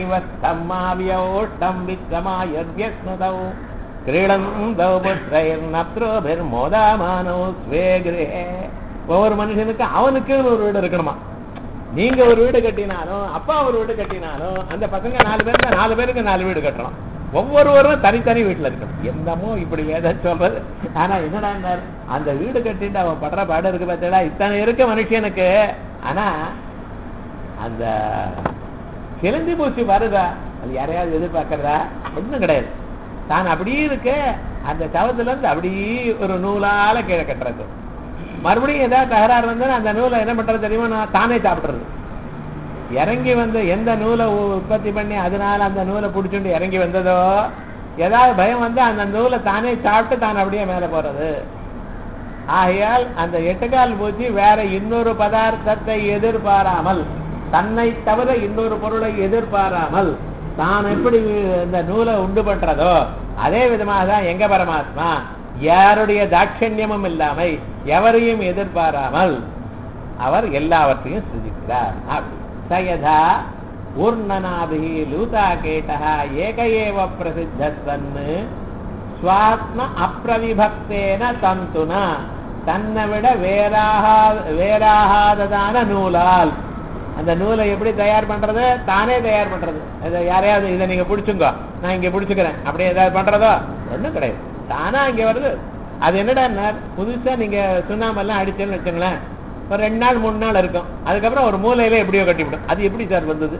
S1: ஒவ்வொரு மனுஷனுக்கு அவனுக்குன்னு ஒரு வீடு இருக்கணுமா. நீங்க ஒரு வீடு கட்டினாலும் அப்பா ஒரு வீடு கட்டினாலும் அந்த பசங்க நாலு பேருக்கு நாலு பேருக்கு நாலு வீடு கட்டணும். ஒவ்வொருவரும் தனித்தனி வீட்டுல இருக்கணும். என்னமோ இப்படி வேதம் சொல்றது. ஆனா என்னடா அந்த வீடு கட்டிட்டு அவன் படுற பாடு இருக்கு பார்த்தா இத்தனை இருக்க மனுஷனுக்கு. ஆனா அந்த சிலந்தி பூச்சி வருதா அது யாரையாவது எதிர்பார்க்கறதா? ஒண்ணும் கிடையாது. தான் அப்படியே இருக்கு. அந்த சவத்துல இருந்து அப்படியே ஒரு நூலால கீழே கட்டுறது. மறுபடியும் ஏதாவது தகராறு வந்து அந்த நூலை என்ன பண்றது தெரியுமா? நான் தானே சாப்பிடுறது. இறங்கி வந்து எந்த நூலை உற்பத்தி பண்ணி அதனால அந்த நூலை பிடிச்சுட்டு இறங்கி வந்ததோ ஏதாவது பயம் வந்து அந்த நூலை தானே சாப்பிட்டு தான் அப்படியே மேல போறது. ஆகையால் அந்த எட்டுக்கால் பூச்சி வேற இன்னொரு பதார்த்தத்தை எதிர்பாராமல், தன்னை தவிர இன்னொரு பொருளை எதிர்பாராமல் தான் எப்படி இந்த நூலை உண்டு பண்றதோ அதே விதமாக தான் எங்க பரமாத்மா யாருடைய தாட்சண்யமும் இல்லாமல் எவரையும் எதிர்பாராமல் அவர் எல்லாவற்றையும் சிருஷ்டிக்கிறார். அப்படி சயதா ஊர்ணநாபிஹி லூதாகேட்டः ஏக ஏவ பிரசித்தஸ்வன்னு ஸ்வாத்ம அப்ரவிபக்தேன தந்துனா தன்னை விட வேறாக வேறாகாததான நூலால். அந்த நூலை எப்படி தயார் பண்றது? தானே தயார் பண்றது. யாரையாவது இதை நீங்க பிடிச்சுங்க, நான் இங்க பிடிச்சுக்கிறேன் அப்படியே ஏதாவது பண்றதோ ஒன்றும் கிடையாது. தானா இங்க வருது. அது என்னடா புதுசா நீங்க சுண்ணாம்பெல்லாம் அடிச்சேன்னு வச்சுங்களேன், ஒரு ரெண்டு நாள் மூணு நாள் இருக்கும். அதுக்கப்புறம் ஒரு மூலையில எப்படியோ கட்டிவிடும். அது எப்படி சார் வந்தது?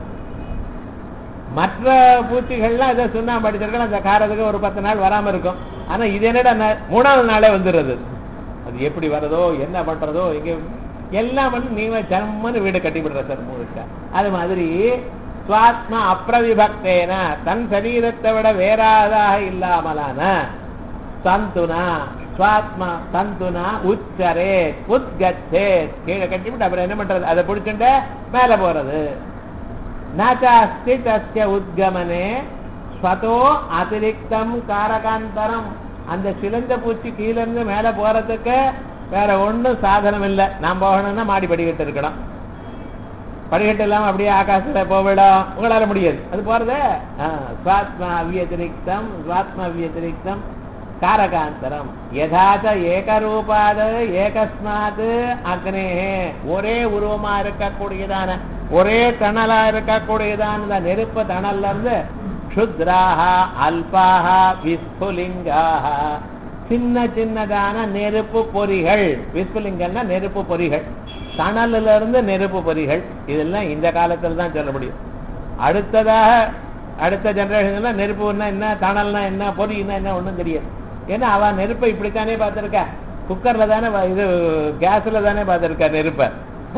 S1: மற்ற பூச்சிகள்லாம் இதை சுண்ணாம்பு அடிச்சிருக்கோம், அந்த காரத்துக்கு ஒரு பத்து நாள் வராம இருக்கும். ஆனா இது என்னடா மூணாவது நாளே வந்துடுறது. அது எப்படி வர்றதோ என்ன பண்றதோ இங்க எல்லாம் வந்து நீங்க ஜம்மன்னு வீடு கட்டிவிடுற சார் மூணுக்க. அது மாதிரி சுவாத்மா அப்ரவிபக்தேன தன் சரீரத்தை விட வேறாதாக இல்லாமலான சந்துனா சுவாத்மா சந்துனா உச்சரே உத்கச்சே கீழே கட்டிவிட்டு அப்புறம் என்ன பண்றது? அதை பிடிச்சுட்டு மேல போறது. நாச்சாஸ்தி தஸ்ய உத்கமனே ஸ்வதோ அதிரிக்தம் காரகாந்தரம். அந்த சிலந்த பூச்சி கீழே இருந்து மேல போறதுக்கு வேற ஒண்ணும் சாதனம் இல்லை. நாம் போகணும்னா மாடி படிக்கட்டு இருக்கணும். படிக்கட்டு இல்லாம அப்படியே ஆகாசத்துல போவிடும், உங்களால முடியாது. அது போறதே ஸ்வாத்மா அவ்யதிரிக்தம் ஸ்வாத்மா அவ்யதிரிக்தம் காரகாந்தரம் யதாச்ச ஏகரூபாத ஏகஸ்மாத் அக்னே. ஒரே உருவமா இருக்கக்கூடியதான ஒரே தணலா இருக்கக்கூடியதான இந்த நெருப்பு தணல்ல இருந்து க்ஷுத்ராஹ அல்பாஹ விஸ்புலிங்காஹ சின்ன சின்னதான நெருப்பு பொறிகள். விஸ்புலிங்கம்னா நெருப்பு பொறிகள். தணலில் இருந்து நெருப்பு பொறிகள். இதெல்லாம் இந்த காலத்துல தான் சொல்ல முடியும். அடுத்ததாக அடுத்த ஜெனரேஷன்ல நெருப்புன்னா என்ன, தணல்னா என்ன, பொறின்னா என்ன ஒன்றும் தெரியாது. ஏன்னா அவ நெருப்பை இப்படித்தானே பார்த்திருக்கா. குக்கர்ல தானே இது கேஸ்ல தானே பார்த்திருக்கா நெருப்பை.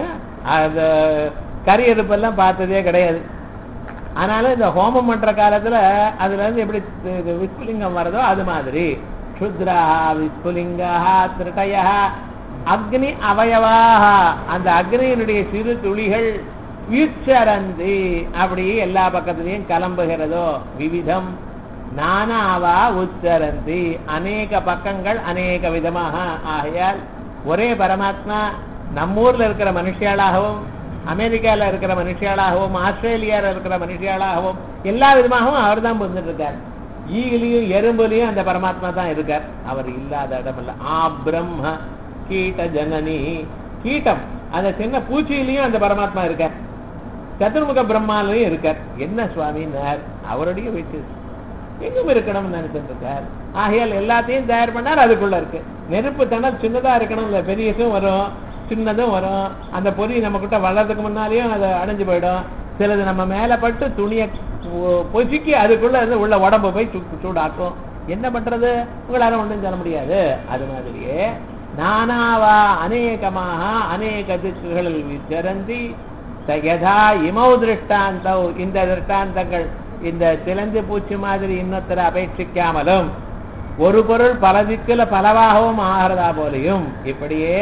S1: அது கறி அடுப்பெல்லாம் பார்த்ததே கிடையாது. ஆனாலும் இந்த ஹோமம் பண்ற காலத்துல அதுல இருந்து எப்படி விஸ்புலிங்கம் வர்றதோ அது மாதிரி க்ஷுத்ரா விஸ்புலிங்கா திருட்டய அக்னி அவயவாக அந்த அக்னியினுடைய சிறு துளிகள் வீச்சரந்தி அப்படி எல்லா பக்கத்திலையும் கிளம்புகிறதோ. விவிதம் நானாவா உச்சரந்தி அநேக பக்கங்கள் அநேக விதமாக. ஆகையால் ஒரே பரமாத்மா நம்மூர்ல இருக்கிற மனுஷியாளாகவும் அமெரிக்கால இருக்கிற மனுஷியாளாகவும் ஆஸ்திரேலியால இருக்கிற மனுஷியாளாகவும் எல்லா விதமாகவும் அவர் தான் வந்துட்டு இருக்கார். ஈகிலையும் எறும்புலையும் அந்த பரமாத்மா தான் இருக்கார். அவர் இல்லாத இடம் இல்ல. ஆ பிரம்ம கீட்ட ஜனனி கீட்டம் அந்த சின்ன பூச்சியிலையும் அந்த பரமாத்மா இருக்கார். சதுர்முக பிரம்மாலையும் இருக்கார். என்ன சுவாமின்னார், அவருடைய வீட்டு எங்கும் இருக்கணும்னு நினைச்சிட்டு இருக்கார். ஆகையால் எல்லாத்தையும் தயார் பண்ணார். அதுக்குள்ள இருக்கு நெருப்பு தணல் சின்னதா இருக்கணும் இல்ல, பெரியசும் வரும் சின்னதும் வரும். அந்த பொறி நம்ம கிட்ட வளர்றதுக்கு முன்னாலேயும் அதை அடைஞ்சு போயிடும். சிலது நம்ம மேல பட்டு துணியை பொசுக்கி அதுக்குள்ள இருந்து உள்ள உடம்பு போய் சூடாக்கும். என்ன பண்றது, உங்களால ஒன்றும் சொல்ல முடியாது. அது மாதிரியே நானாவா அநேகமாக அநேக திக்குகளில் விச்சரந்தி யதா இமௌ திருஷ்டாந்தௌ இந்த திருஷ்டாந்தங்கள் இந்த சிலந்தி பூச்சி மாதிரி இன்னொருத்தரை அபேட்சிக்காமலும் ஒரு பொருள் பல திக்குல பலவாகவும் ஆகிறதா போலையும் இப்படியே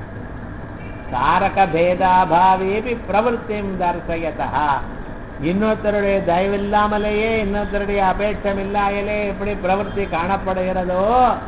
S1: காரக பேதாபாவேபி பிரவருத்திம் தர்சயதா இன்னொருத்தருடைய தயவில்லாமலேயே இன்னொருத்தருடைய அபேட்சம் இல்லாமலே எப்படி பிரவருத்தி காணப்படுகிறதோ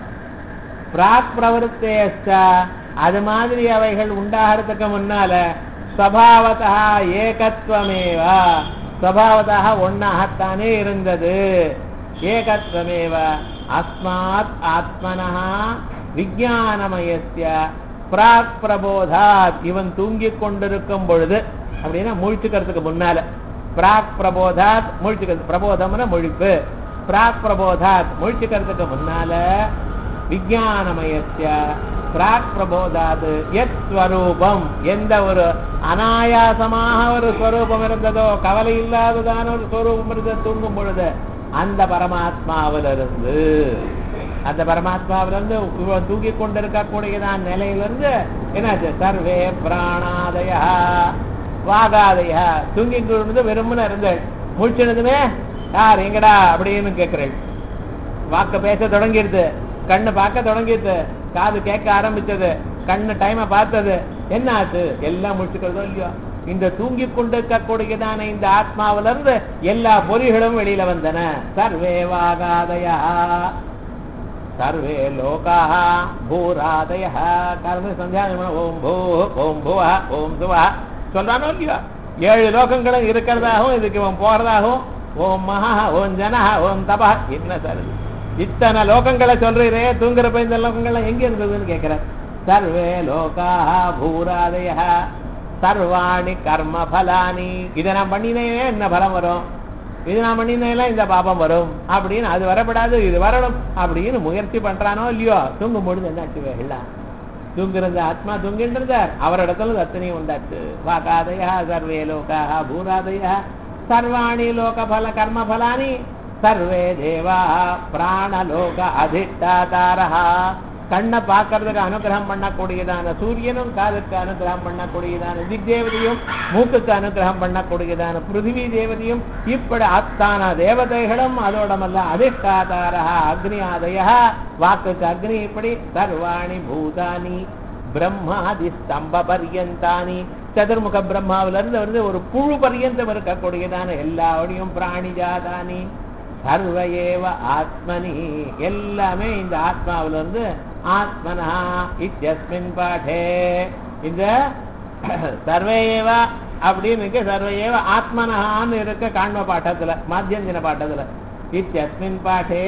S1: பிராக் பிரவருத்தேச்ச அது மாதிரி அவைகள் உண்டாகிறதுக்கு முன்னால ஸ்வபாவதா ஏகத்வமேவா ஸ்வபாவதா ஒன்னாகத்தானே இருந்தது. ஏகத்வமேவ அஸ்மாத் ஆத்மனஹ விஞ்ஞானமயஸ்ய பிராக் பிரபோதாத் இவன் தூங்கிக் கொண்டிருக்கும் பொழுது அப்படின்னா முழிச்சுக்கிறதுக்கு முன்னால பிராக் பிரபோதாத் முழிச்சுக்கிறது பிரபோதம்னா முழிப்பு பிராக் பிரபோதாத் முழிச்சுக்கிறதுக்கு முன்னால விஞ்ஞானமயஸ்ய பிராக் பிரபோதாது எத் ஸ்வரூபம் எந்த ஒரு அனாயாசமாக ஒரு ஸ்வரூபம் இருந்ததோ கவலை இல்லாததான ஒரு ஸ்வரூபம் இருந்தது தூங்கும் பொழுது அந்த பரமாத்மாவிலிருந்து அந்த பரமாத்மாவிலிருந்து தூக்கி கொண்டிருக்கக்கூடியதான் நிலையிலிருந்து என்னாச்சு சர்வே பிராணாதய வாகாதய தூங்கி கொண்டு வெறுமன இருந்தேன் முடிச்சினதுமே யார் எங்கடா அப்படின்னு கேட்கிறேன். வாக்க பேச தொடங்கிடுது, கண்ணு பார்க்க தொடங்கிடுது, காது கேட்க ஆரம்பிச்சது, கண்ணு டைமை பார்த்தது, என்ன ஆச்சு எல்லாம் முடிச்சுக்கிறதோ இல்லையோ. இந்த தூங்கி கொண்டிருக்கக்கூடியதான இந்த ஆத்மாவிலிருந்து எல்லா பொறிகளும் வெளியில வந்தன. சர்வே வாகாதயா சர்வே லோகா பூராதய காரணம் சந்தியானம் ஓம் பூ ஓம் புவா ஓம் சுவா சொல்றானோ இல்லையோ. ஏழு லோகங்களும் இருக்கிறதாகவும் இதுக்கு இவன் போறதாகவும் ஓம் மகா ஓம் ஜனா ஓம் தபா என்ன சார் இத்தனை லோகங்களை சொல்றீரே தூங்குறப்ப இந்த லோகங்கள்லாம் எங்க இருந்ததுன்னு கேட்கிற. சர்வே லோகா பூராதய சர்வாணி கர்ம பலானி இதை நான் பண்ணினேன் என்ன பலம் வரும், இது நான் பண்ணினேன் இந்த பாபம் வரும் அப்படின்னு அது வரப்படாது இது வரணும் அப்படின்னு முயற்சி பண்றானோ இல்லையோ. தூங்கும் பொழுது என்னாச்சு எல்லாம் தூங்குறது ஆத்மா தூங்கின்றார் அவரிடத்துல அத்தனையும் உண்டாச்சு. வாகாதயா சர்வே லோகா பூராதயா சர்வாணி லோக பல கர்ம பலானி சர்வே தேவா பிராணலோக அதிஷ்டாதாரஹா கண்ணை பார்க்கறதுக்கு அனுகிரகம் பண்ணக்கூடியதான சூரியனும் காதுக்கு அனுகிரகம் பண்ணக்கூடியதான திக்தேவதையும் மூக்குக்கு அனுகிரகம் பண்ணக்கூடியதான பிருத்திவி தேவதையும் இப்படி அத்தான தேவதைகளும் அதோடமல்ல அதிஷ்டாதாரஹா அக்னி ஆதய வாக்குக்கு அக்னி இப்படி சர்வாணி பூதானி பிரம்மாதி ஸ்தம்ப பர்யந்தானி சதுர்முக பிரம்மாவிலிருந்து வந்து ஒரு புழு பர்யந்தம் இருக்கக்கூடியதான எல்லாவனையும் பிராணி ஜாதானி சர்வயேவ ஆத்மனி எல்லாமே இந்த ஆத்மாவிலிருந்து ஆத்மனா இத்யஸ்மின் பாடே இந்த சர்வயேவ அப்படின்னு இருக்கு. சர்வயேவ ஆத்மனஹான்னு இருக்க காண்ம பாட்டத்துல மாத்தியந்தின பாட்டத்துல இத்யஸ்மின் பாடே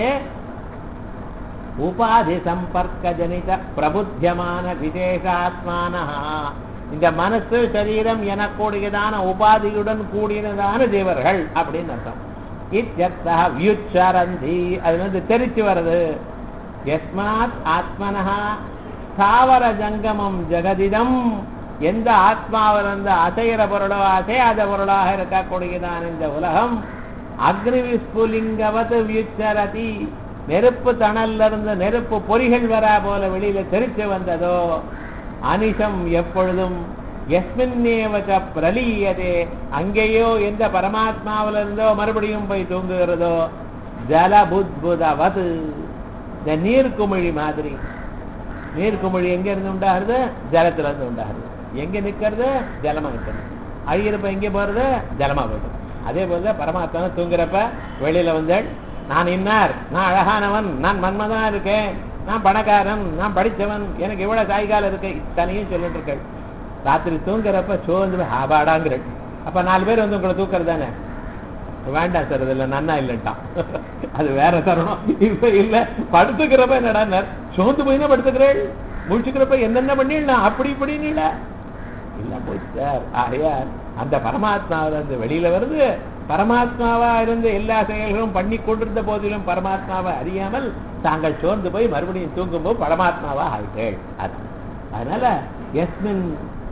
S1: உபாதி சம்பர்க்க ஜனித பிரபுத்தியமான விசேஷாத்மான இந்த மனசு சரீரம் எனக்கூடியதான உபாதியுடன் கூடியதான ஜீவர்கள் அப்படின்னு அர்த்தம். இத்யர்த்தா வியுச்சரந்தி அது வந்து தெரிச்சு வருது. யஸ்மாத் ஆத்மனஹ ஸ்தாவர ஜங்கமம் ஜெகதிதம் எந்த ஆத்மாவிலிருந்து அசைகிற பொருளோ அசையாத பொருளாக இருக்கக்கூடியதான இந்த உலகம் அக்னி விஸ்புலிங்கவத் வியுச்சரதி நெருப்பு தணல்ல இருந்து நெருப்பு பொறிகள் வரா போல வெளியில தெரிச்சு வந்ததோ அனிஷம் எப்பொழுதும் எஸ்மின்னேவச்ச பிரலீயதே அங்கேயோ எந்த பரமாத்மாவிலிருந்தோ மறுபடியும் போய் தூங்குகிறதோ ஜலபுத்புதவது இந்த நீர்க்குமிழி மாதிரி. நீர்க்குமிழி எங்க இருந்து உண்டாகிறது? ஜலத்துல இருந்து உண்டாகிறது. எங்க நிக்கிறது? ஜலமா நிற்கிறது. அழிகிறப்ப எங்க போறது? ஜலமா போயிடுது. அதே போல பரமாத்மா தூங்குறப்ப வெளியில வந்து நான் இன்னார், நான் அழகானவன், நான் மன்மதனா இருக்கேன், நான் பணக்காரன், நான் படித்தவன், எனக்கு இவ்வளவு சாய்காலம் இருக்கு, இத்தனையும் சொல்லிட்டு இருக்கேன். ராத்திரி தூங்குறப்ப சோர்ந்து ஆபாடாங்கிற அப்ப நாலு பேர் வந்து உங்களை தூக்குறது தானே. வேண்டாம் சார் இதுல நன்னா இல்லட்டான், அது வேற தரணும். இப்ப இல்ல படுத்துக்கிறப்ப என்னடா சோர்ந்து போய் தான் படுத்துக்கிறேன், முடிச்சுக்கிறப்ப என்னென்ன பண்ணிடலாம் அப்படி இப்படின்னு இல்ல இல்ல போய் சார். ஆகையார் அந்த பரமாத்மாவில இருந்து வெளியில வருது. பரமாத்மாவா இருந்து எல்லா செயல்களும் பண்ணி கொண்டிருந்த போதிலும் பரமாத்மாவை அறியாமல் தாங்கள் சோர்ந்து போய் மறுபடியும் தூங்கும் போது பரமாத்மாவா ஆயிட்டேள். அதனால எஸ்மின்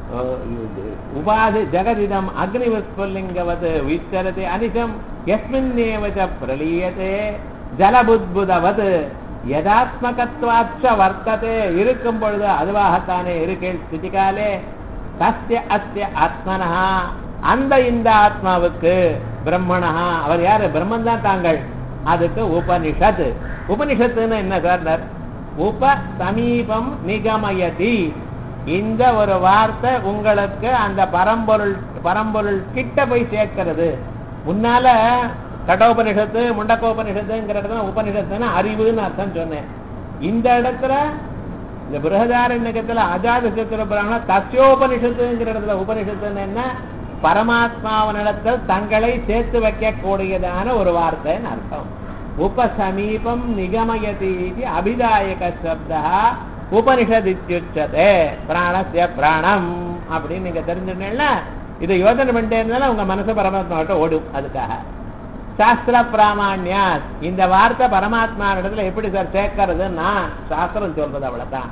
S1: உபாதி ஜெகதிதம் அக்னிவஸ்புல்லிங்கவது விச்சரதி அனிஷம் எஸ்மின்னேவச பிரலீயதே ஜலபுத்புதவது யதாத்மகத்வாச்ச வர்த்ததே இருக்கும் பொழுது அதுவாகத்தானே இருக்கேள் ஸ்திதிகாலே தஸ்ய அஸ்ய ஆத்மனஹா அந்த இந்த ஆத்மாவுக்கு பிரம்மணஹா அவர் யாரு? பிரம்மன் தான் தாங்கள். அதுக்கு உபனிஷத். உபனிஷத்துன்னு என்ன சார்? உப சமீபம் நிகமயதி. இந்த ஒரு வார்த்தை உங்களுக்கு அந்த பரம்பொருள் பரம்பொருள் கிட்ட போய் சேர்க்கிறது. முன்னால கடோபனிஷத்து முண்டக்கோபனிஷத்துங்கிற இடத்துல உபனிஷத்துன்னு அறிவுன்னு அர்த்தம் சொன்னேன். இந்த இடத்துல இந்த பிருஹதாரண்யத்துல அஜாத சத்துர பிராமண தஸ்யோபனிஷத்துங்கிற இடத்துல உபனிஷத்துன்னு என்ன? பரமாத்மாவனிடத்தில் தங்களை சேர்த்து வைக்கக்கூடியதான ஒரு வார்த்தைன்னு அர்த்தம். உபசமீபம் நிகமயதி அபிதாயக சப்தா உபனிஷதித்யுச்சதே பிராணஸ்ய பிராணம் அப்படின்னு நீங்க தெரிஞ்சுட்டீங்கன்னா இதை யோசனை பண்ணிட்டே இருந்தாலும் உங்க மனசு பரமாத்மாவிட்ட ஓடும். அதுக்காக சாஸ்திர பிராமணியா இந்த வார்த்தை பரமாத்மா இடத்துல எப்படி சார் சேர்க்கறதுன்னா சாஸ்திரம் சொல்றது அவ்வளவுதான்.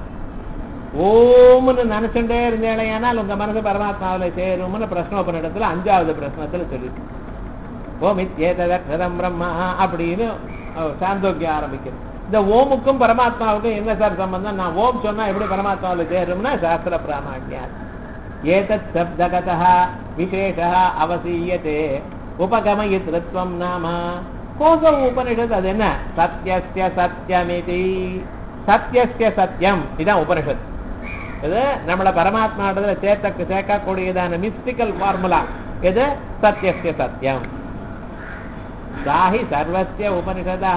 S1: ஓம்னு நினைச்சுட்டே இருந்தேனால் உங்க மனசு பரமாத்மாவில சேரும்னு பிரஷ்னோபன இடத்துல அஞ்சாவது பிரஷ்னத்துல சொல்லிட்டு ஓம் இத்யேததக்ஷரம் பிரம்மா அப்படின்னு சாந்தோக்கியம் ஆரம்பிக்கிறது. இந்த ஓமுக்கும் பரமாத்மாவுக்கும் என்ன சார் சம்பந்தம்? நான் ஓம் சொன்னா எப்படி பரமாத்மாவில சேரும்னா சாஸ்திர பிராமணியா ஏதத் சப்தகதா விசேஷா அவசீயதே உபகமயித்ருத்வம் நாம கோச உபனிஷத். அது என்ன? சத்யஸ்ய சத்யமிதி. சத்யஸ்ய சத்யம் இதான் உபனிஷத். இது நம்மள பரமாத்மா சேர்த்த சேர்க்கக்கூடியதான மிஸ்டிக்கல் ஃபார்முலா. எது? சத்யஸ்ய சத்யம். சாஹி சர்வஸ்ய உபனிஷதா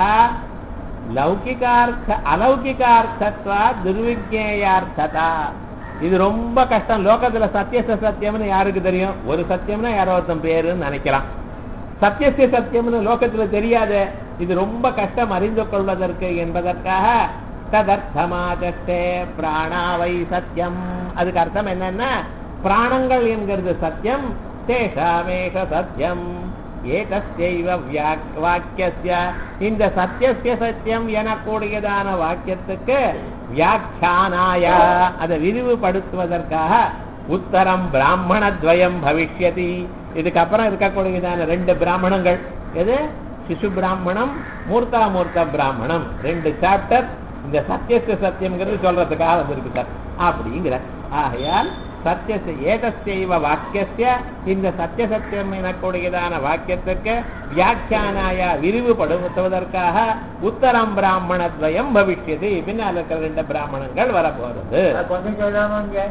S1: லௌகிகார்த்த அலௌகிகார்த்தத்வா துர்விஜ்ஞேயார்த்ததா. இது ரொம்ப கஷ்டம். லோகத்துல சத்தியஸ்ய சத்தியம்னு யாருக்கு தெரியும்? ஒரு சத்தியம்னா யாரோ ஒருத்தன் பேருன்னு நினைக்கலாம். சத்தியஸ்ய சத்தியம்னு லோகத்துல தெரியாது. இது ரொம்ப கஷ்டம் அறிந்து கொள்வதற்கு என்பதற்காக ததர்த்தமாதே பிராணாவை சத்தியம். அதுக்கு அர்த்தம் என்னன்னா பிராணங்கள் என்கிறது சத்தியம். தேஷாமேஷ சத்தியம் ஏதஸ்யைவ வாக்கியஸ்ய. இந்த சத்தியஸ்ய சத்தியம் எனக்கூடியதான வாக்கியத்துக்கு வியாக்கியானாய அதை விரிவுபடுத்துவதற்காக உத்தரம் பிராமணத்வயம் பவிஷ்யதி. இதுக்கப்புறம் இருக்கக்கூடியதான ரெண்டு பிராமணங்கள். எது? சிசு பிராமணம், மூர்த்தா மூர்த்த பிராமணம். ரெண்டு சாப்டர் இந்த சத்தியஸ்ய சத்தியம்ங்கிறது சொல்றதுக்காக வந்திருக்கு சார் அப்படிங்கிற. ஆகையால் சத்தியஸ்ய ஏதஸ்யைவ வாக்கியஸ்ய இந்த சத்திய சத்தியம் எனக்கூடியதான வாக்கியத்திற்கு வியாக்கியானாய விரிவுபடுத்துவதற்காக உத்தரம் பிராமணத்வயம் பவிஷ்யதி. பின்னால் இருக்கிற ரெண்டு பிராமணங்கள் வரப்போறது.
S2: கொஞ்சம் சொல்லாமங்க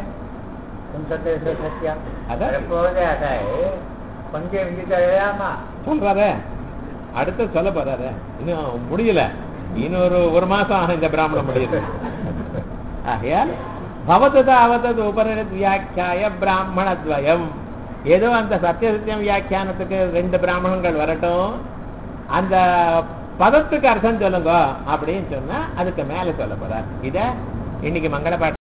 S2: சத்தியம் போதே அதை கொஞ்சம் சொல்றாரு.
S1: அடுத்து சொல்ல போறாரு, இன்னும் முடியல, இன்னொரு ஒரு மாசம் ஆன இந்த பிராமணம் முடியுது. ஆகையால் பவததா அவதது உபனிஷத் வியாக்கியாய பிராமணத்வயம், ஏதோ அந்த சத்தியசத்தியம் வியாக்கியானத்துக்கு ரெண்டு பிராமணங்கள் வரட்டும், அந்த பதத்துக்கு அர்த்தம் சொல்லுங்க அப்படின்னு சொன்னா அதுக்கு மேல சொல்ல போறார். இத இன்னைக்கு மங்கள பாட்டு